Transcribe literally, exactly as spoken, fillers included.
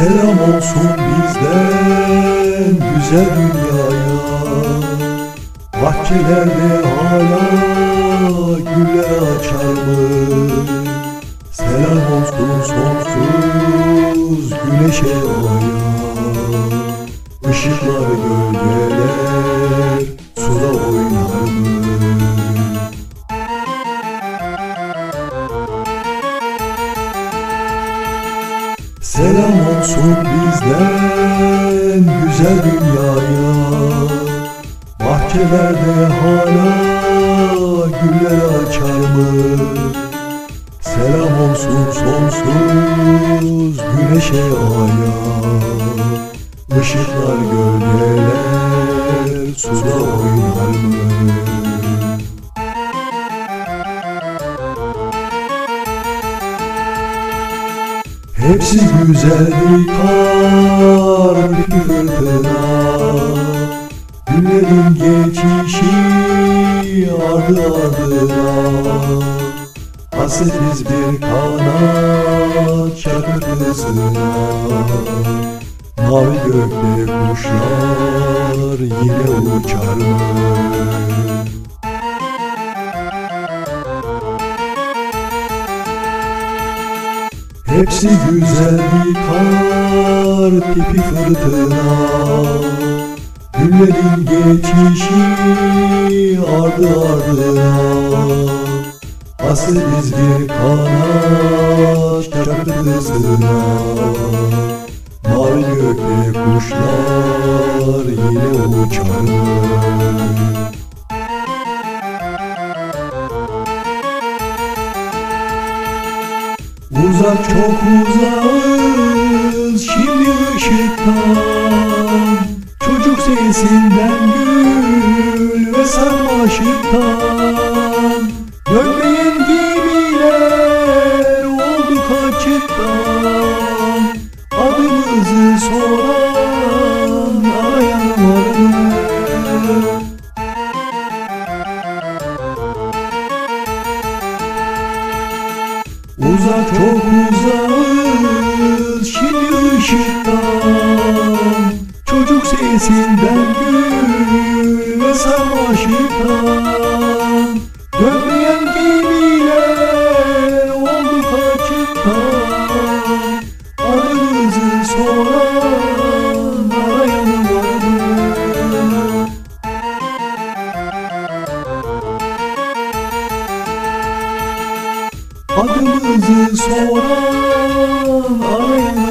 Selam olsun bizden güzel dünyaya. Bahçelerde hala güller açar mı? Selam olsun sonsuz güneşe, aya. Işıklar, gölgeler suda oynar mı? Selam olsun bizden güzel dünyaya. Bahçelerde hala güller açar mı? Selam olsun sonsuz güneşe, aya. Işıklar, gölgeler suda oynar mı? Hepsi güzeldi kar bir fırtına. Günlerin geçişi ardı ardına. Hasretiz bir kanat şarkısına. Mavi gökte kuşlar yine uçar mı? Hepsi güzeldi kar tipi fırtına. Günlerin geçişi ardı ardına. Hasretiz bir kanat şarkısına. Mavi gökte kuşlar yine uçar mı? Uzak, çok uzağız şimdi ışıktan. Çocuk sesinden, gül ve sarmaşıktan. Dönmeyen gemiler olduk açıktan. Adımızı soran arayan var mı? Uzak, çok uzağız şimdi ışıktan. Çocuk sesinden, gül ve sarmaşıktan. Dönmeyen gemiler olduk açıktan. Adımızı soran arayan var mı? Adımızı soran arayan